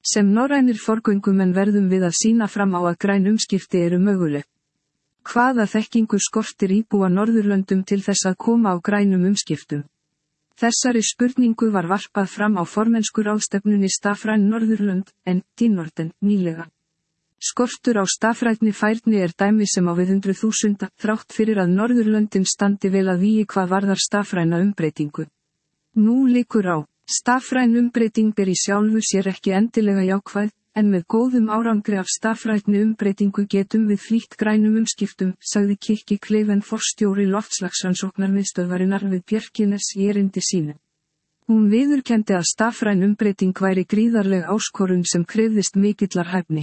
Sem norrænir forgöngumenn verðum við að sýna fram á að græn umskipti eru möguleg. Hvaða þekkingu skortir íbúa Norðurlöndum til þess að koma á grænum umskiptum? Þessari spurningu var varpað fram á formennskuráðstefnunni Stafræn Norðurlönd, Norden, nýlega. Skortur á stafrænni færni er dæmi sem á við 100.000 þrátt fyrir að Norðurlöndin standi vel að vígi hvað varðar stafræna umbreytingu. Nú liggur á, stafræn umbreyting er í sjálfu sér ekki endilega jákvæð, en með góðum árangri af stafrænni umbreytingu getum við flýtt grænum umskiptum, sagði Kikki Kleiven forstjóri loftslagsrannsóknarmiðstöðvarinnar við Bjerkines í erindi sínu. Hún viðurkenndi að stafræn umbreyting væri gríðarleg áskorun sem krefðist mikillar hæfni.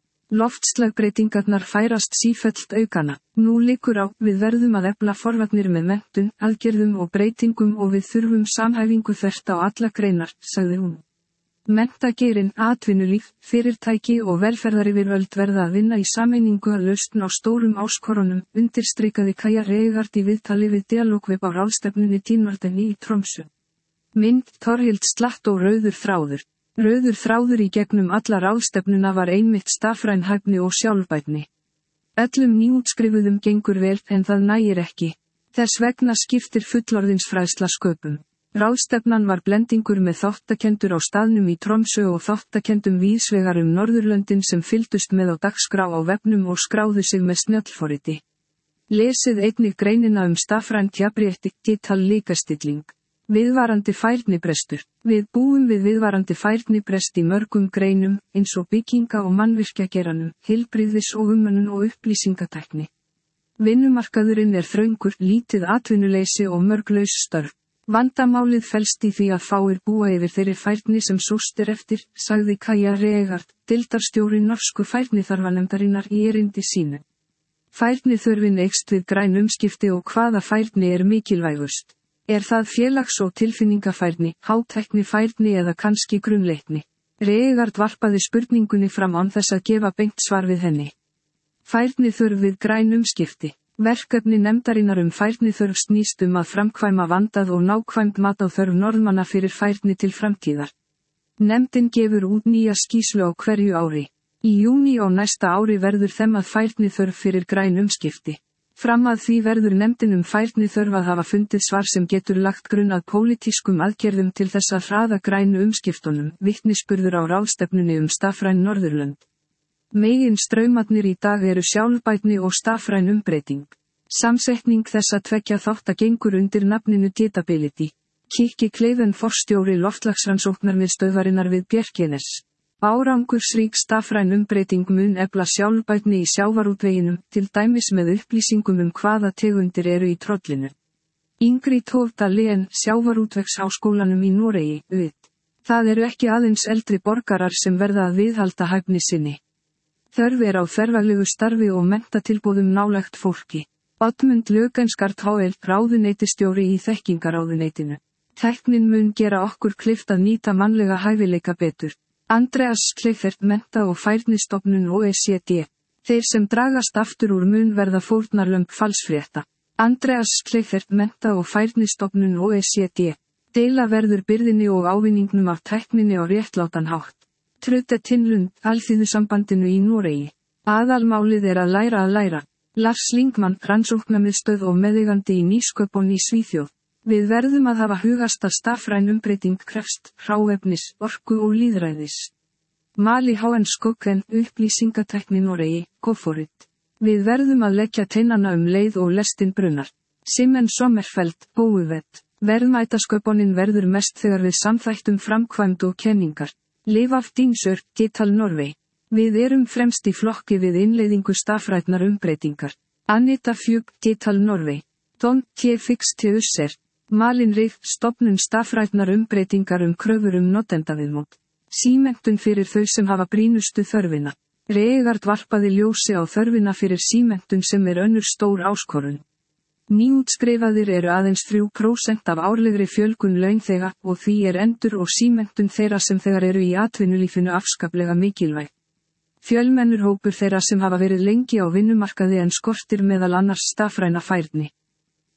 Loftslagbreytingarnar færast sífellt aukana. Nú liggur á, við verðum að efla forvarnir með menntun, aðgerðum og breytingum og við þurfum samhæfingu þvert á alla greinar, sagði hún. Menntageirinn, atvinnulíf, fyrirtæki og velferðaryfirvöld verða að vinna í sameiningu að lausn á stórum áskorunum, undirstrikaði Kaja Reigard í viðtali við Dialogweb á ráðstefnunni Norden í Tromsø. Mynd, Torhild Slatt og rauður þráður. Rauður þráður í gegnum alla ráðstefnuna var einmitt stafræn hæfni og sjálfbærni. Öllum nýútskrifuðum gengur vel en það nægir ekki. Þess vegna skiptir fullorðinsfræðsla sköpum. Ráðstefnan var blendingur með þáttakendur á staðnum í Tromsø og þáttakendum víðsvegar Norðurlöndin sem fylgdust með á dagskrá á vefnum og skráðu sig með snjallforriti. Lesið einnig greinina stafrænt jafnrétti, digital líkastilling. Viðvarandi færnibrestur. Við búum við viðvarandi færnibrest í mörgum greinum, eins og bygginga- og mannvirkjageiranum, heilbrigðis- og umönnun og upplýsingatækni. Vinnumarkaðurinn er þröngur, lítið atvinnuleysi og mörg laus störf. Vandamálið felst í því að fáir búa yfir þeirri færni sem sóst er eftir, sagði Kaja Reigard, deildarstjóri norsku færniþarfanefndarinnar í erindi sínu. Færniþörfin eykst við græn umskipti og hvaða færni er mikilvægust? Er það félags- og tilfinningafærni, hátæknifærni eða kannski grunnleikni? Reigard varpaði spurningunni fram án þess að gefa beint svar við henni. Færniþörf við græn umskipti. Verkefni nefndarinnar færniþörf snýst að framkvæma vandað og nákvæmt mat á þörf Norðmanna fyrir færni til framtíðar. Nefndin gefur út nýja skýrslu á hverju ári. Í júní á næsta ári verður að færniþörf fyrir græn umskipti. Fram að því verður nefndin færniþörf að hafa fundið svar sem getur lagt grunn að pólitískum aðgerðum til þess að hraða grænu umskiptunum, vitnisburður á ráðstefnunni Stafræn Norðurlönd. Megin straumarnir í dag eru sjálfbærni og stafræn umbreyting. Samsetning þessa tveggja þátta gengur undir nafninu Ditability. Kikki Kleiven forstjóri loftslagsrannsóknarmiðstöðvarinnar við Bjerkines. Árangursrík stafræn umbreyting mun efla sjálfbærni í sjávarútveginum, til dæmis með upplýsingum hvaða tegundir eru í trollinu. Ingrid Hovdal sjávarútvegsháskólanum í Noregi, UIT. Það eru ekki aðeins eldri borgarar sem verða að viðhalda hæfni sinni. Þörf er á þverfaglegu starfi og menntatilboðum nálægt fólki. Oddmund Løkenskart HL, ráðuneytisstjóri í þekkingaráðuneytinu. Tæknin mun gera okkur kleift að nýta mannlega hæfileika betur. Andreas Kleifert, mennta- og færnistofnun OECD. Þeir sem dragast aftur úr mun verða fórnarlömb falsfrétta. Andreas Kleifert, mennta- og færnistofnun OECD. Deila verður byrðinni og ávinningnum af tækninni á réttlátan hátt. Trudde Tinlund, Alþýðusambandinu í Noregi. Aðalmálið er að læra. Lars Lingman, rannsóknarmiðstöð og meðeigandi í nýsköpun í Svíþjóð. Við verðum að hafa hugast að stafræn umbreyting krefst hráefnis, orku og lýðræðis. Mali H.N. Skokken, upplýsingatækni Noregi, Koforit. Við verðum að leggja teinana leið og lestin brunnar. Simen Sommerfeld, Bóuvet. Verðmætasköpunin verður mest þegar við samþættum framkvæmd og kenningar. Leifaf Dinsør, Digital Norway. Við erum fremst í flokki við innleiðingu stafrænnar umbreytingar. Anita Fjug, Digital Norway. Don T. Fix T. Usser. Malin Rif, stofnun stafrænnar umbreytingar kröfur notendaviðmót. Símenntun fyrir þau sem hafa brýnustu þörfina. Reigard varpaði ljósi á þörfina fyrir símenntun sem önnur stór áskorun. Nýútskrifaðir eru aðeins 3% af árlegri fjölgun launþega og því endur- og símenntun þeirra sem þegar eru í atvinnulífinu afskaplega mikilvæg. Fjölmennur hópur þeirra sem hafa verið lengi á vinnumarkaði en skortir meðal annars stafræna færni.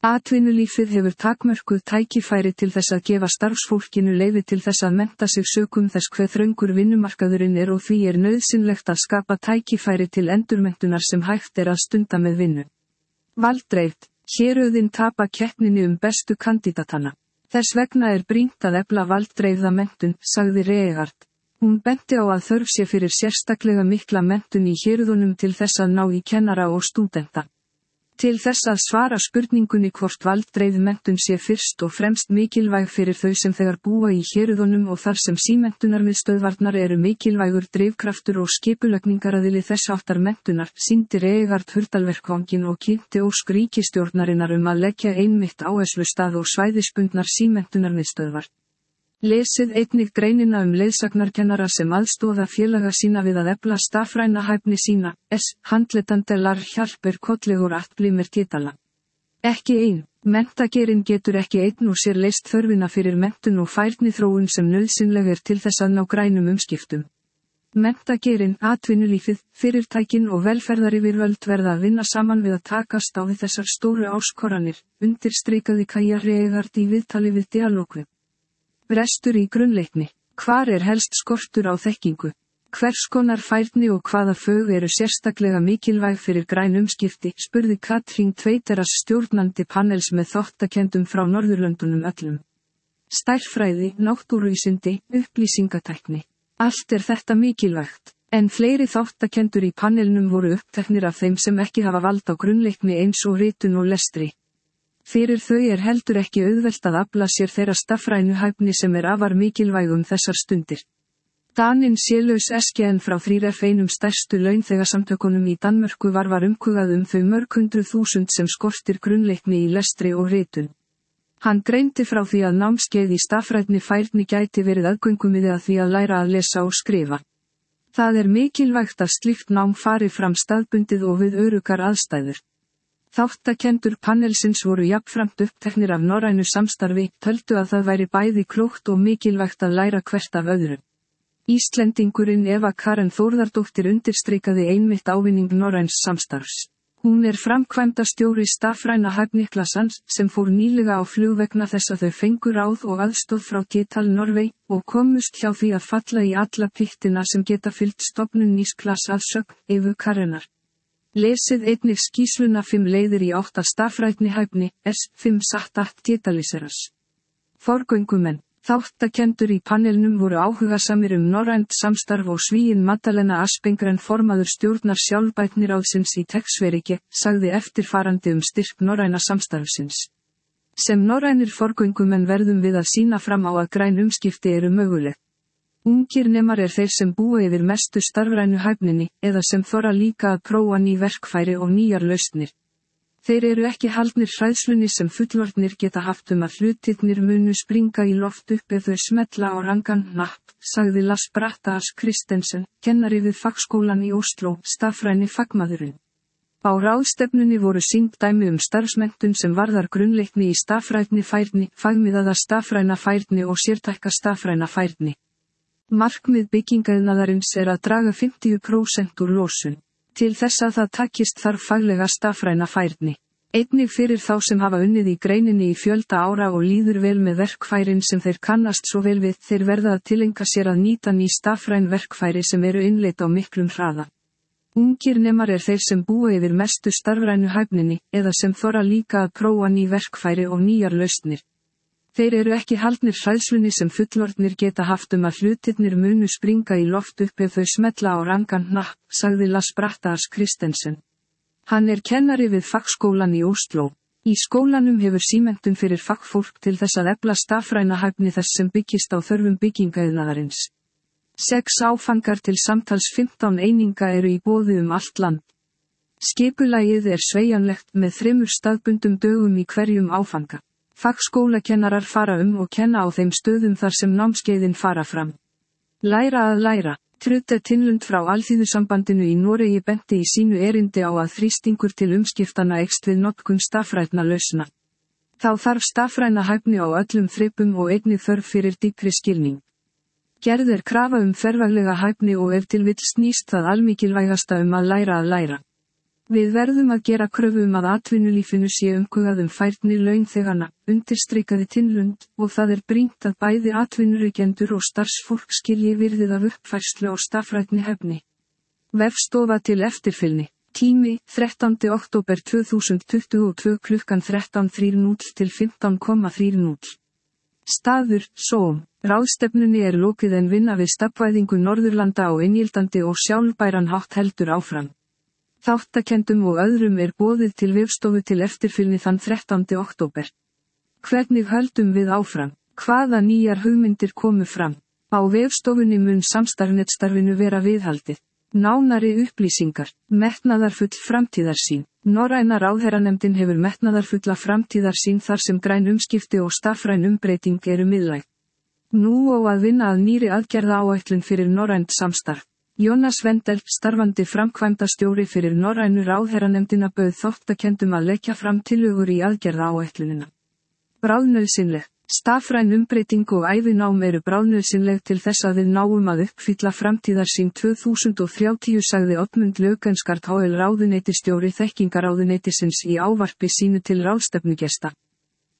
Atvinnulífið hefur takmörkuð tækifæri til þess að gefa starfsfólkinu leyfi til þess að mennta sig sökum þess hve þröngur vinnumarkaðurinn og því nauðsynlegt að skapa tækifæri til endurmenntunar sem hægt að stunda með vinnu. Valddreift, héruðin tapa keppninni bestu kandidatana. Þess vegna brýnt að efla valddreifða menntun, sagði Reegard. Hún benti á að þörf sé fyrir sérstaklega mikla menntun í héruðunum til þess að ná í kennara og stúdenta. Til þess að svara spurningunni hvort valddreifð menntun sé fyrst og fremst mikilvæg fyrir þau sem þegar búa í héruðunum og þar sem símenntunarmiðstöðvarnar eru mikilvægur drifkraftur og skipulagningaraðili þess háttar menntunar, sýndi Reegard hurðarverkvanginn og kynnti ósk ríkisstjórnarinnar að leggja einmitt áherslustað og svæðisbundnar símenntunarmiðstöðvar. Lesið einnig greinina leiðsagnarkennara sem aðstoða félaga sína við að efla stafræna hæfni sína, handletandelar hjálper kollegur atblimer titala. Ekki ein, menntageirinn getur ekki einn og sér leyst þörfina fyrir menntun og færniþróun sem nauðsynleg til þess að ná grænum umskiptum. Menntageirinn, atvinnulífið, fyrirtækin og velferðaryfirvöld verða að vinna saman við að takast á við þessar stóru áskoranir, undirstrikaði Kaja Reegard í viðtali við Dialogweb. Brestur í grunnleikni. Hvar helst skortur á þekkingu? Hvers konar færni og hvaða fög eru sérstaklega mikilvæg fyrir græn umskipti, spurði Katrín Tveiteras stjórnandi panels með þáttakenndum frá Norðurlöndunum öllum. Stærðfræði, náttúruvísindi, upplýsingatækni. Allt þetta mikilvægt. En fleiri þáttakendur í panelnum voru uppteknir af þeim sem ekki hafa vald á grunnleikni eins og ritun og lestri. Fyrir þau heldur ekki auðvelt að afla sér þeirra stafrænu hæfni sem afar mikilvæg þessar stundir. Daninn Sjelaus SGN frá 3F stærstu launþegasamtökunum í Danmörku var umhugað þau mörg 100.000 sem skortir grunnleikni í lestri og ritun. Hann greindi frá því að námskeið í stafrænni færni gæti verið aðgöngumiði að því að læra að lesa og skrifa. Það mikilvægt að slíkt nám fari fram staðbundið og við öruggar aðstæður. Þáttakendur panelsins voru jafnframt uppteknir af norrænu samstarfi, töldu að það væri bæði klókt og mikilvægt að læra hvert af öðru. Íslendingurinn Eva Karen Þórðardóttir undirstrikaði einmitt ávinning norræns samstarfs. Hún framkvæmdastjóri stafræna hæfniklasans sem fór nýlega á flug vegna þess að þau fengu ráð og aðstoð frá Digital Norway og komust hjá því að falla í alla pittina sem geta fylgt stofnun nýs klass að sögn Evu Karenar. Lesið einnig skýrsluna 5 leiðir í 8 stafrænni hæfni, S5 satt digitaliseras. Forgöngumenn, þáttakendur í panelnum voru áhugasamir norrænt samstarf og Svíinn Magdalena Aspengren formaður stjórnar sjálfbærniráðsins í Texverike, sagði eftirfarandi styrk norræna samstarfsins. Sem norrænir forgöngumenn verðum við að sýna fram á að græn umskipti möguleg. Ungir nemar þeir sem búa yfir mestu starfrænu hæfninni, eða sem þora líka að prófa ný verkfæri og nýjar lausnir. Þeir ekki haldnir hræðslunni sem fullorðnir geta haft að hlutirnir munu springa í loft upp ef þau smella á rangan hnapp, sagði Lars Brattaas Christensen, kennari við fagskólan í Oslo, stafræni fagmaðurinn. Á ráðstefnunni voru sýnd dæmi starfsmenntun sem varðar grunnleikni í stafrænni færni, fagmiðaða stafræna færni og sértæka stafræna færni. Markmið byggingaiðnaðarins að draga 50% úr losun. Til þess að það takist þarf faglega stafræna færni. Einnig fyrir þá sem hafa unnið í greininni í fjölda ára og líður vel með verkfærin sem þeir kannast svo vel við, þeir verða að tileinka sér að nýta ný stafræn verkfæri sem innleidd á miklum hraða. Ungir nemar þeir sem búa yfir mestu starfrænu hæfninni, eða sem þora líka að prófa ný verkfæri og nýjar lausnir. Þeir ekki haldnir hræðslunni sem fullorðnir geta haft að hlutirnir munu springa í loft upp ef þau smella á rangan hnapp, sagði Lars Brattaas Christensen. Hann kennari við fagskólan í Oslo. Í skólanum hefur símenntun fyrir fagfólk til þess að efla stafræna hæfni þess sem byggist á þörfum byggingaiðnaðarins. 6 áfangar til samtals 15 eininga í boði allt land. Skipulagið sveigjanlegt með 3 staðbundum dögum í hverjum áfanga. Fagskólakennarar fara og kenna á þeim stöðum þar sem námskeiðin fara fram. Læra að læra. Trude Tinlund frá Alþýðusambandinu í Noregi benti í sínu erindi á að þrýstingur til umskiptana eykst við notkun stafrænna lausna. Þá þarf stafræna hæfni á öllum þrepum og einnig þörf fyrir dýpri skilning. Gerð krafa þverfaglega hæfni og ef til vill snýst það almikilvægasta að læra að læra. Við verðum að gera kröfu að atvinnulífinu sé umhugað færni launþeganna, undirstrikaði Tinlund, og það brýnt að bæði atvinnurekendur og starfsfólk skilji virðið af uppfærslu á stafrænni hæfni. Vefstofa til eftirfylgni. Tími, 13. október 2022 klukkan 13:30 til 15:30. Staður, Zoom. Ráðstefnunni lokið en vinna við stafnvæðingu Norðurlanda á inngildandi og sjálfbæran hátt heldur áfram. Þáttakenndum og öðrum boðið til vefstofu til eftirfylgni þann 13. október. Hvernig höldum við áfram? Hvaða nýjar hugmyndir komu fram? Á vefstofunni mun samstarfnetstarfinu vera viðhaldið. Nánari upplýsingar. Metnaðarfull framtíðarsýn. Norræna ráðherranefndin hefur metnaðarfulla framtíðarsýn þar sem græn umskipti og stafræn umbreyting miðlæg. Nú á að vinna að nýrri aðgerðaáætlun fyrir norrænt samstarf. Jonas Wendel, starfandi framkvæmdastjóri fyrir Norrænu ráðherranefndina bauð þáttakenndum að leggja fram tillögur í aðgerðaáætlunina. Bráðnauðsynleg. Stafræn umbreyting og ævinám bráðnauðsynleg til þess að við náum að uppfylla framtíðarsýn 2030, sagði Oddmund Løkenskart HL ráðuneytisstjóri þekkingaráðuneytisins í ávarpi sínu til ráðstefnugesta.